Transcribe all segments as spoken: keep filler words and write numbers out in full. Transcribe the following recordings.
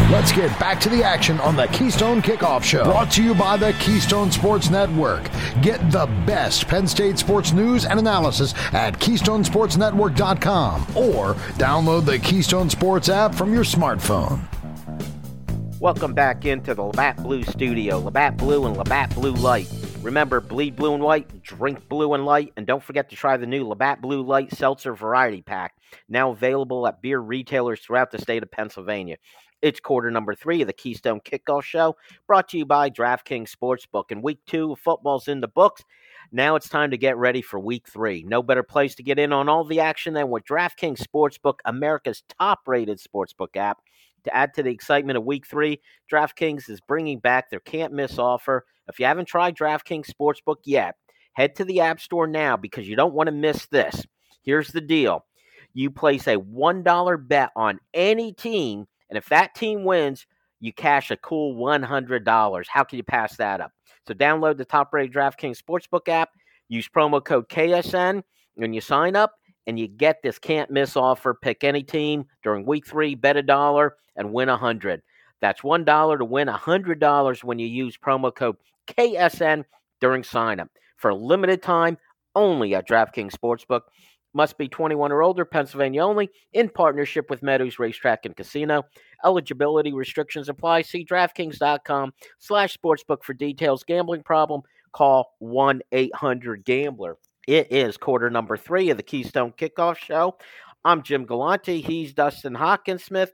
Let's get back to the action on the Keystone Kickoff Show. Brought to you by the Keystone Sports Network. Get the best Penn State sports news and analysis at keystone sports network dot com or download the Keystone Sports app from your smartphone. Welcome back into the Labatt Blue Studio. Labatt Blue and Labatt Blue Light. Remember, bleed blue and white, drink blue and light, and don't forget to try the new Labatt Blue Light Seltzer Variety Pack, now available at beer retailers throughout the state of Pennsylvania. It's quarter number three of the Keystone Kickoff Show, brought to you by DraftKings Sportsbook. And week two of football's in the books. Now it's time to get ready for week three. No better place to get in on all the action than with DraftKings Sportsbook, America's top-rated sportsbook app. To add to the excitement of week three, DraftKings is bringing back their can't-miss offer. If you haven't tried DraftKings Sportsbook yet, head to the App Store now because you don't want to miss this. Here's the deal. You place a one dollar bet on any team, and if that team wins, you cash a cool one hundred dollars. How can you pass that up? So download the top-rated DraftKings Sportsbook app, use promo code K S N when you sign up, and you get this can't-miss offer. Pick any team during week three, bet a dollar, and win one hundred dollars. That's one dollar to win one hundred dollars when you use promo code K S N during sign-up. For a limited time, only at DraftKings Sportsbook. Must be twenty-one or older, Pennsylvania only, in partnership with Meadows Racetrack and Casino. Eligibility restrictions apply. See DraftKings.com slash sportsbook for details. Gambling problem? Call one eight hundred gambler. It is quarter number three of the Keystone Kickoff Show. I'm Jim Galante. He's Dustin Hawkinsmith.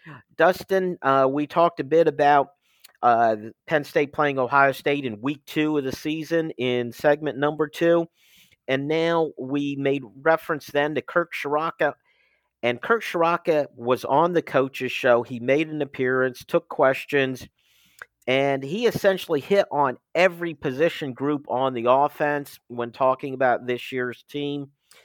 Dustin, uh, we talked a bit about uh, Penn State playing Ohio State in week two of the season in segment number two. And now we made reference then to Kirk Ciarrocca. And Kirk Ciarrocca was on the coaches show. He made an appearance, took questions, and he essentially hit on every position group on the offense when talking about this year's team.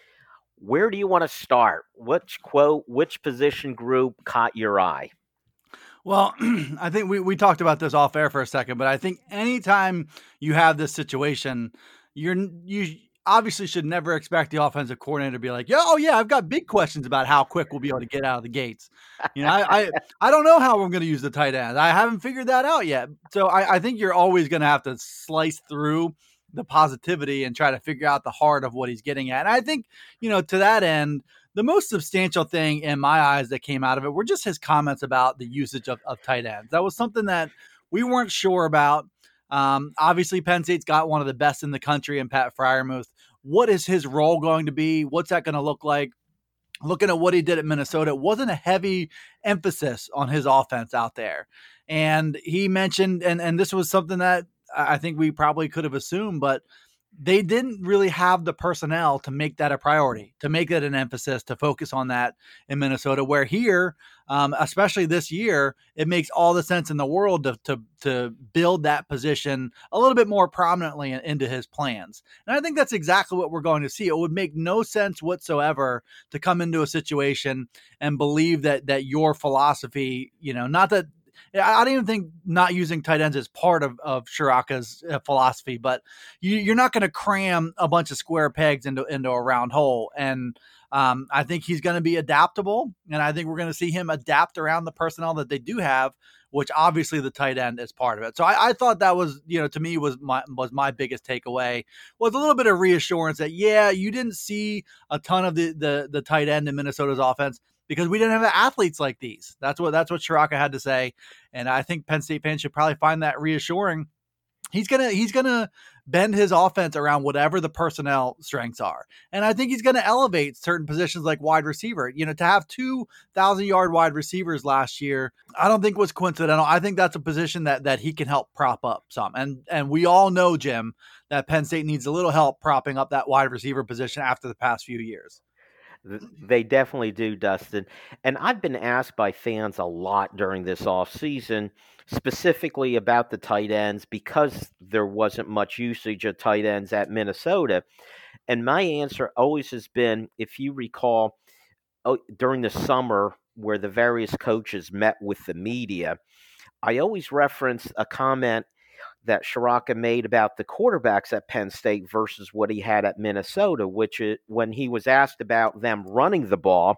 Where do you want to start? Which quote, which position group caught your eye? Well, I think we, we talked about this off air for a second, but I think anytime you have this situation, you're you obviously should never expect the offensive coordinator to be like, yeah, oh yeah, I've got big questions about how quick we'll be able to get out of the gates. You know, I I, I don't know how we're going to use the tight end. I haven't figured that out yet. So I, I think you're always going to have to slice through the positivity and try to figure out the heart of what he's getting at. And I think, you know, to that end, the most substantial thing in my eyes that came out of it were just his comments about the usage of, of tight ends. That was something that we weren't sure about. Um, obviously, Penn State's got one of the best in the country in Pat Freiermuth. What is his role going to be? What's that going to look like? Looking at what he did at Minnesota, it wasn't a heavy emphasis on his offense out there. And he mentioned, and, and this was something that I think we probably could have assumed, but they didn't really have the personnel to make that a priority, to make that an emphasis, to focus on that in Minnesota, where here, um, especially this year, it makes all the sense in the world to, to, to build that position a little bit more prominently in, into his plans. And I think that's exactly what we're going to see. It would make no sense whatsoever to come into a situation and believe that, that your philosophy, you know, not that, I don't even think not using tight ends is part of, of Ciarrocca's uh, philosophy, but you, you're not going to cram a bunch of square pegs into, into a round hole. And um, I think he's going to be adaptable, and I think we're going to see him adapt around the personnel that they do have, which obviously the tight end is part of it. So I, I thought that was, you know, to me was my, was my biggest takeaway, was a little bit of reassurance that, yeah, you didn't see a ton of the, the, the tight end in Minnesota's offense, because we didn't have athletes like these. That's what that's what Ciarrocca had to say, and I think Penn State fans should probably find that reassuring. He's gonna he's gonna bend his offense around whatever the personnel strengths are, and I think he's gonna elevate certain positions like wide receiver. You know, to have two thousand yard wide receivers last year, I don't think was coincidental. I think that's a position that that he can help prop up some, and and we all know, Jim, that Penn State needs a little help propping up that wide receiver position after the past few years. They definitely do, Dustin. And I've been asked by fans a lot during this offseason, specifically about the tight ends, because there wasn't much usage of tight ends at Minnesota. And my answer always has been, if you recall, oh, during the summer where the various coaches met with the media, I always reference a comment that Ciarrocca made about the quarterbacks at Penn State versus what he had at Minnesota, which is when he was asked about them running the ball,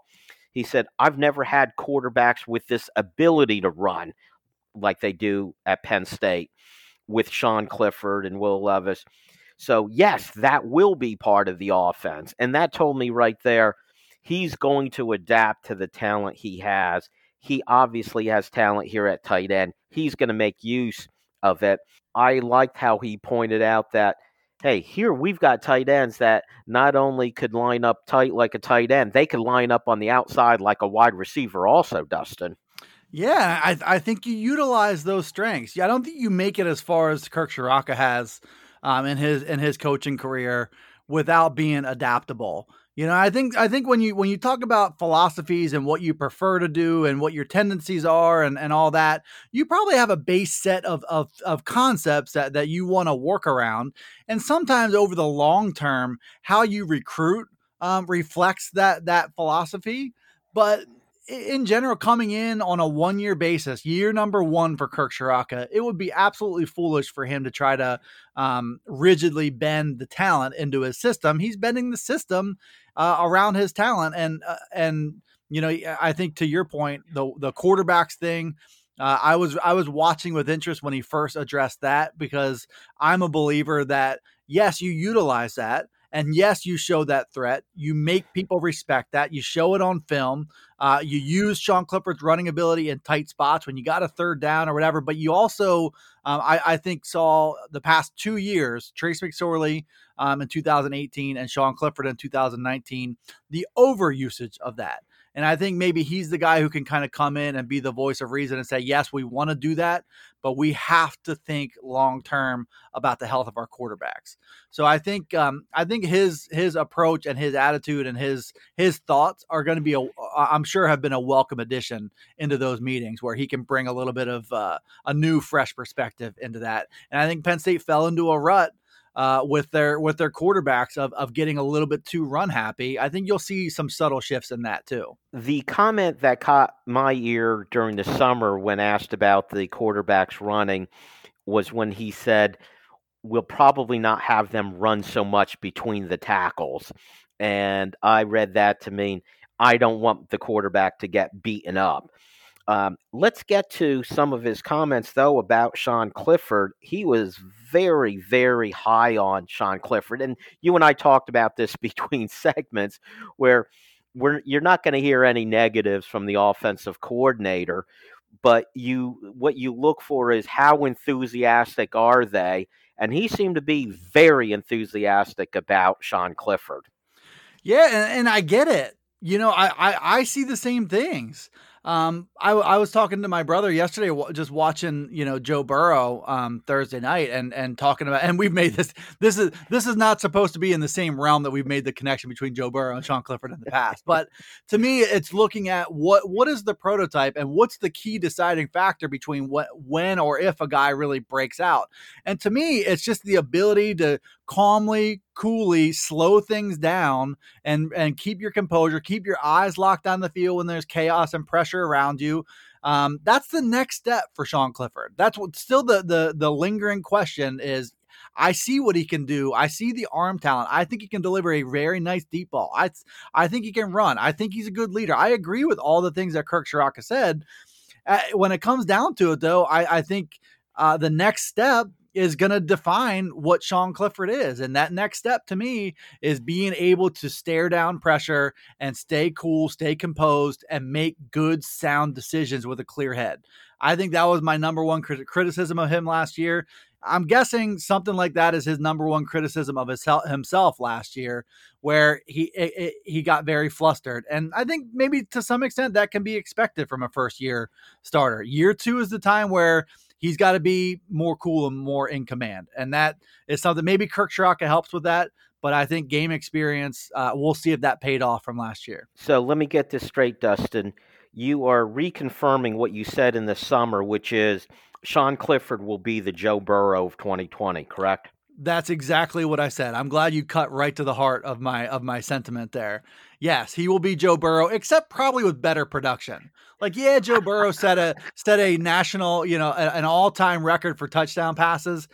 He said, I've never had quarterbacks with this ability to run like they do at Penn State with Sean Clifford and Will Levis. So, yes, that will be part of the offense. And that told me right there, he's going to adapt to the talent he has. He obviously has talent here at tight end. He's going to make use of it. I liked how he pointed out that, hey, here we've got tight ends that not only could line up tight like a tight end, they could line up on the outside like a wide receiver also, Dustin. Yeah, I, I think you utilize those strengths. Yeah, I don't think you make it as far as Kirk Ciarrocca has um, in his in his coaching career without being adaptable. You know, I think I think when you when you talk about philosophies and what you prefer to do and what your tendencies are and, and all that, you probably have a base set of of, of concepts that, that you want to work around. And sometimes over the long term, how you recruit um, reflects that that philosophy. But in general, coming in on a one-year basis, year number one for Kirk Ciarrocca, it would be absolutely foolish for him to try to um, rigidly bend the talent into his system. He's bending the system uh, around his talent, and uh, and you know, I think to your point, the the quarterbacks thing. Uh, I was I was watching with interest when he first addressed that, because I'm a believer that yes, you utilize that. And yes, you show that threat. You make people respect that. You show it on film. Uh, you use Sean Clifford's running ability in tight spots when you got a third down or whatever. But you also, um, I, I think, saw the past two years, Trace McSorley um, in two thousand eighteen and Sean Clifford in two thousand nineteen, the overusage of that. And I think maybe he's the guy who can kind of come in and be the voice of reason and say, yes, we want to do that, but we have to think long-term about the health of our quarterbacks. So I think um, I think his his approach and his attitude and his his thoughts are going to be, a, I'm sure, have been a welcome addition into those meetings where he can bring a little bit of uh, a new, fresh perspective into that. And I think Penn State fell into a rut Uh, with their with their quarterbacks of, of getting a little bit too run happy. I think you'll see some subtle shifts in that too. The comment that caught my ear during the summer when asked about the quarterbacks running was when he said, we'll probably not have them run so much between the tackles. And I read that to mean I don't want the quarterback to get beaten up. Um, let's get to some of his comments, though, about Sean Clifford. He was very, very high on Sean Clifford. And you and I talked about this between segments where we're, you're not going to hear any negatives from the offensive coordinator, but you what you look for is how enthusiastic are they? And he seemed to be very enthusiastic about Sean Clifford. Yeah, and, and I get it. You know, I, I, I see the same things. Um, I, I was talking to my brother yesterday, just watching, you know, Joe Burrow, um, Thursday night and, and talking about, and we've made this, this is, this is not supposed to be in the same realm that we've made the connection between Joe Burrow and Sean Clifford in the past. But to me, it's looking at what, what is the prototype and what's the key deciding factor between what, when, or if a guy really breaks out. And to me, it's just the ability to calmly, coolly slow things down and, and keep your composure, keep your eyes locked on the field when there's chaos and pressure around you. Um, that's the next step for Sean Clifford. That's what still the, the, the lingering question is. I see what he can do. I see the arm talent. I think he can deliver a very nice deep ball. I, I think he can run. I think he's a good leader. I agree with all the things that Kirk Ciarrocca said. Uh, when it comes down to it, though, I, I think uh, the next step is going to define what Sean Clifford is. And that next step to me is being able to stare down pressure and stay cool, stay composed, and make good, sound decisions with a clear head. I think that was my number one crit- criticism of him last year. I'm guessing something like that is his number one criticism of his, himself last year, where he it, it, he got very flustered. And I think maybe to some extent that can be expected from a first year starter. Year two is the time where he's got to be more cool and more in command. And that is something maybe Kirk Ciarrocca helps with that. But I think game experience, uh, we'll see if that paid off from last year. So let me get this straight, Dustin. You are reconfirming what you said in the summer, which is Sean Clifford will be the Joe Burrow of twenty twenty, correct? That's exactly what I said. I'm glad you cut right to the heart of my of my sentiment there. Yes, he will be Joe Burrow, except probably with better production. Like, yeah, Joe Burrow set a set a national, you know, an all-time record for touchdown passes.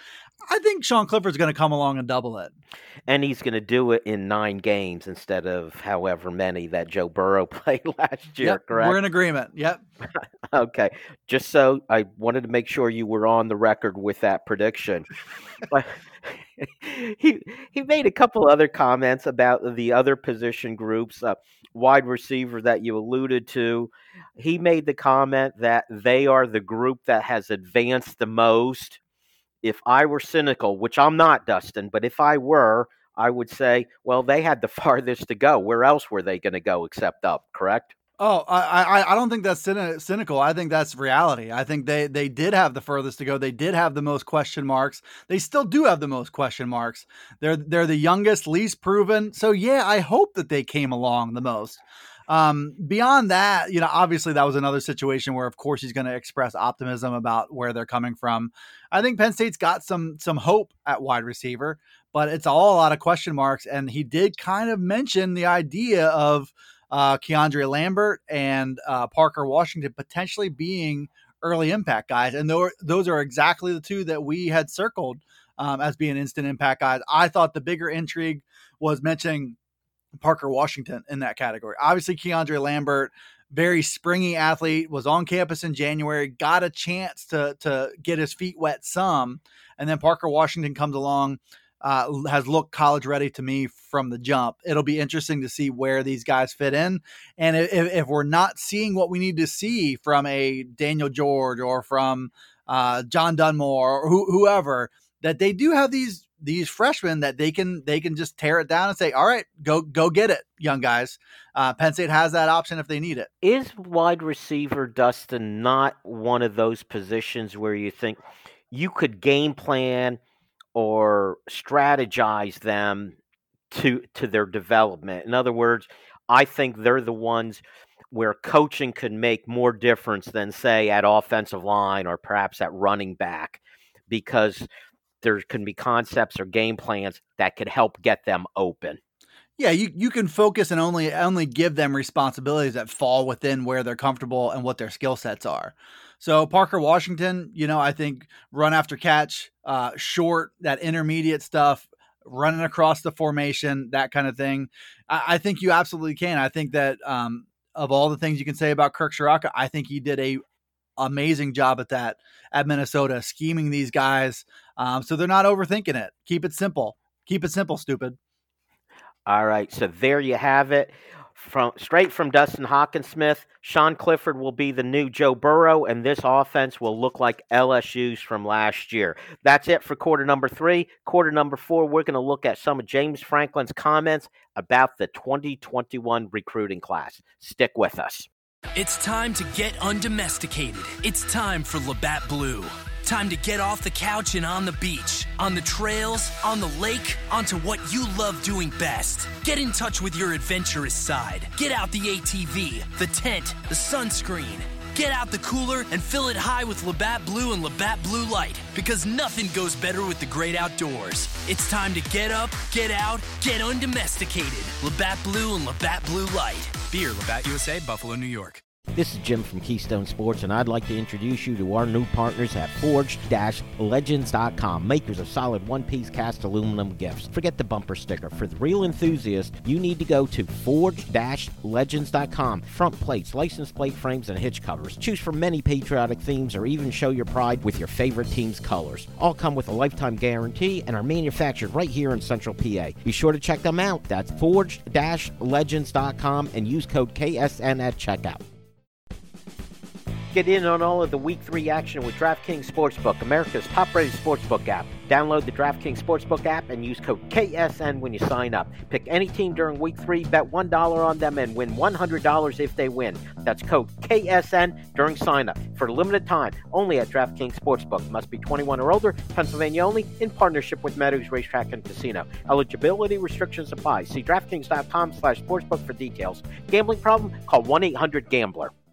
I think Sean Clifford's going to come along and double it. And he's going to do it in nine games instead of however many that Joe Burrow played last year, Yep, correct? we're in agreement. Yep. Okay. Just so I wanted to make sure you were on the record with that prediction. But he he made a couple other comments about the other position groups, uh, wide receiver that you alluded to. He made the comment that they are the group that has advanced the most. If I were cynical, which I'm not, Dustin, but if I were, I would say, well, they had the farthest to go. Where else were they going to go except up, correct? Oh, I, I I don't think that's cyni- cynical. I think that's reality. I think they they did have the furthest to go. They did have the most question marks. They still do have the most question marks. They're they're the youngest, least proven. So yeah, I hope that they came along the most. Um, beyond that, you know, obviously that was another situation where, of course, he's going to express optimism about where they're coming from. I think Penn State's got some some hope at wide receiver, but it's all a lot of question marks. And he did kind of mention the idea of uh, Keandre Lambert and uh, Parker Washington potentially being early impact guys. And those, those are exactly the two that we had circled um, as being instant impact guys. I thought the bigger intrigue was mentioning Parker Washington in that category. Obviously, Keandre Lambert, very springy athlete, was on campus in January, got a chance to, to get his feet wet some. And then Parker Washington comes along, uh, has looked college ready to me from the jump. It'll be interesting to see where these guys fit in. And if, if we're not seeing what we need to see from a Daniel George or from uh, John Dunmore or who, whoever, that they do have these these freshmen that they can they can just tear it down and say, all right, go go get it, young guys. Uh, Penn State has that option if they need it. Is wide receiver, Dustin, not one of those positions where you think you could game plan or strategize them to to their development? In other words, I think they're the ones where coaching could make more difference than, say, at offensive line or perhaps at running back, because there can be concepts or game plans that could help get them open. Yeah, you, you can focus and only only give them responsibilities that fall within where they're comfortable and what their skill sets are. So Parker Washington, you know, I think run after catch, uh, short, that intermediate stuff, running across the formation, that kind of thing. I, I think you absolutely can. I think that um, of all the things you can say about Kirk Ciarrocca, I think he did a amazing job at that at Minnesota, scheming these guys. Um, so they're not overthinking it. Keep it simple. Keep it simple, stupid. All right. So there you have it. From straight from Dustin Hockensmith, Sean Clifford will be the new Joe Burrow, and this offense will look like L S U's from last year. That's it for quarter number three. Quarter number four, we're going to look at some of James Franklin's comments about the twenty twenty-one recruiting class. Stick with us. It's time to get undomesticated. It's time for Labatt Blue. Time to get off the couch and on the beach, on the trails, on the lake, onto what you love doing best. Get in touch with your adventurous side. Get out the A T V, the tent, the sunscreen. Get out the cooler and fill it high with Labatt Blue and Labatt Blue Light, because nothing goes better with the great outdoors. It's time to get up, get out, get undomesticated. Labatt Blue and Labatt Blue Light. Beer, Labatt U S A, Buffalo, New York. This is Jim from Keystone Sports, and I'd like to introduce you to our new partners at Forged Legends dot com, makers of solid one-piece cast aluminum gifts. Forget the bumper sticker. For the real enthusiast, you need to go to Forged Legends dot com. Front plates, license plate frames, and hitch covers. Choose from many patriotic themes or even show your pride with your favorite team's colors. All come with a lifetime guarantee and are manufactured right here in Central P A. Be sure to check them out. That's Forged Legends dot com and use code K S N at checkout. Get in on all of the Week three action with DraftKings Sportsbook, America's top-rated sportsbook app. Download the DraftKings Sportsbook app and use code K S N when you sign up. Pick any team during Week three, bet one dollar on them, and win one hundred dollars if they win. That's code K S N during sign-up. For a limited time, only at DraftKings Sportsbook. Must be twenty-one or older, Pennsylvania only, in partnership with Meadows Racetrack and Casino. Eligibility restrictions apply. See DraftKings dot com slash sportsbook for details. Gambling problem? Call one eight hundred gambler.